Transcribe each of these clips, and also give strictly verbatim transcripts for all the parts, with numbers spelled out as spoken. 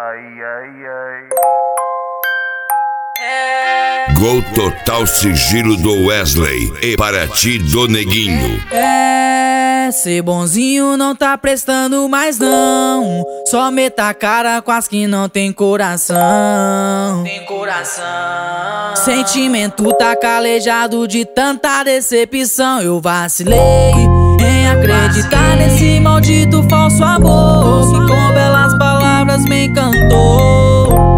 Ai, ai, ai. Gol Total Sigilo do Wesley e para ti do Neguinho. É, ser bonzinho não tá prestando mais não. Só meta a cara com as que não tem coração. Tem coração. Sentimento tá calejado de tanta decepção. Eu vacilei em acreditar nesse maldito falso amor que com belas palavras me encantou.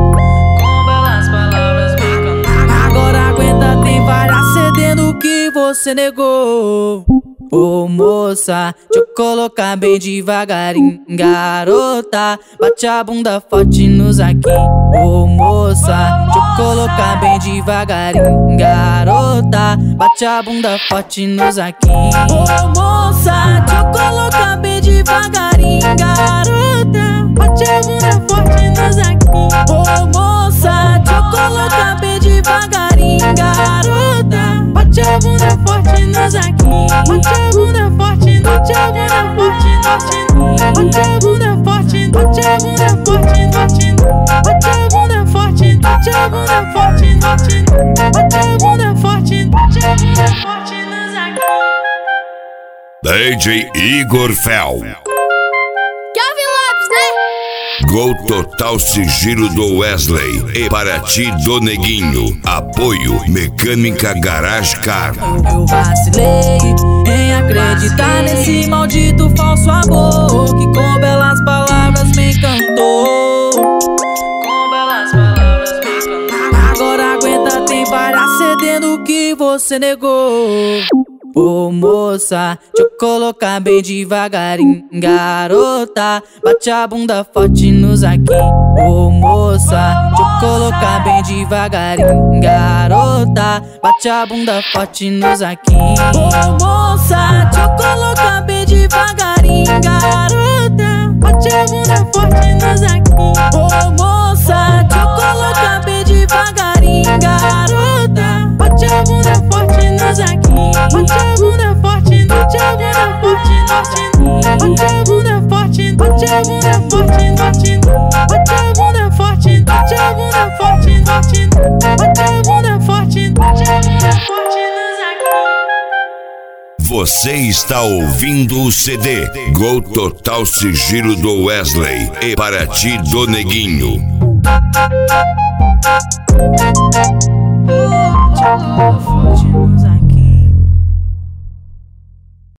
Que você negou. Ô oh, moça, deixa eu colocar bem devagarinho. Garota, bate a bunda forte nos aqui. Ô oh, moça, deixa eu colocar bem devagarinho. Garota, bate a bunda forte nos aqui. Ô oh, moça, deixa eu colocar bem devagarinho. Garota, bate a bunda forte nos aqui. Ô oh, moça, deixa eu colocar bem devagarinho. Garota, bate a bunda forte nos aqui. Bate a bunda forte, bate a bunda forte, bate a bunda forte, bate a bunda forte, bate a bunda forte, bate a bunda forte, bate a bunda forte, bate a bunda forte nos aqui. D J Igor Fel. Gol Total Sigilo do Wesley e para ti do Neguinho. Apoio Mecânica Garage Car. Eu vacilei em acreditar nesse maldito falso amor que com belas palavras me encantou. Com belas palavras me encantou. Agora aguenta, tem várias cedendo que você negou. Ô oh, moça, deixa eu colocar bem devagarinho. Garota, bate a bunda forte nos aqui. Ô oh, moça, deixa eu colocar bem devagarinho. Garota, bate a bunda forte nos aqui. Ô oh, moça, deixa eu colocar bem devagarinho. Garota, bate a bunda forte nos aqui. Ô oh, moça, deixa eu colocar bem devagarinho. Garota, bate a bunda forte nos aqui. Bate a bunda forte, bate a bunda forte, bate a bunda forte, bate a bunda forte, bate a bunda forte, bate a bunda forte, bate a bunda forte, bate a bunda forte nos aqui. Você está ouvindo o C D Gol Total Sigilo do Wesley e para ti do Neguinho. Bate a bunda forte nos